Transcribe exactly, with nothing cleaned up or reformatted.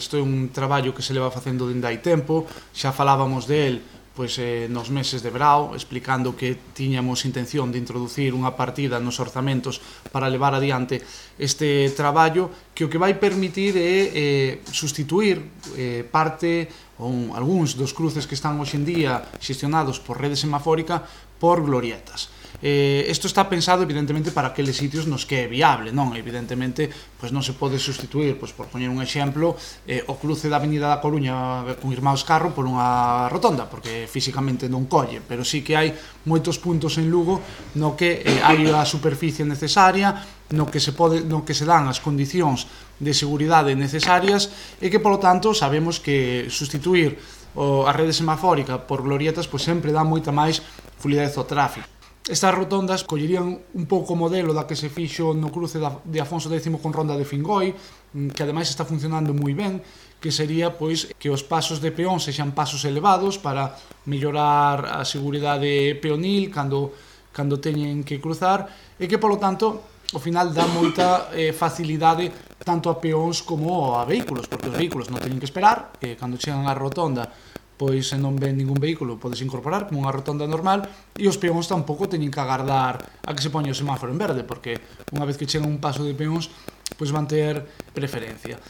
Isto é un traballo que se leva facendo dende hai tempo, xa falábamos del pois, eh, nos meses de verao, explicando que tiñamos intención de introducir unha partida nos orzamentos para levar adiante este traballo que o que vai permitir é eh, sustituir eh, parte ou algúns dos cruces que están hoxe en día xestionados por rede semafórica por glorietas. Eh, isto está pensado evidentemente para aqueles sitios nos que é viable, non? Evidentemente, pois non se pode sustituir, pois por poñer un exemplo, eh, o cruce da Avenida da Coruña con Irmáns Carro por unha rotonda, porque físicamente non colle, pero sí que hai moitos puntos en Lugo no que eh, hai a superficie necesaria, no que se pode, no que se dan as condicións de seguridade necesarias e que, polo tanto, sabemos que sustituir o, a rede semafórica por glorietas pois sempre dá moita máis fluidez ao tráfico. Estas rotondas collerían un pouco o modelo da que se fixo no cruce de Afonso X con Ronda de Fingoi, que ademais está funcionando moi ben, que sería pois que os pasos de peón sexan pasos elevados para mellorar a seguridade peonil cando, cando teñen que cruzar e que, polo tanto, ao final dá moita eh, facilidade tanto a peóns como a vehículos, porque os vehículos non teñen que esperar, que cando chegan á rotonda pois se non ven ningún vehículo podes incorporar como unha rotonda normal e os peóns tampouco teñen que agardar a que se poña o semáforo en verde, porque unha vez que chegan un paso de peóns pois van ter preferencia.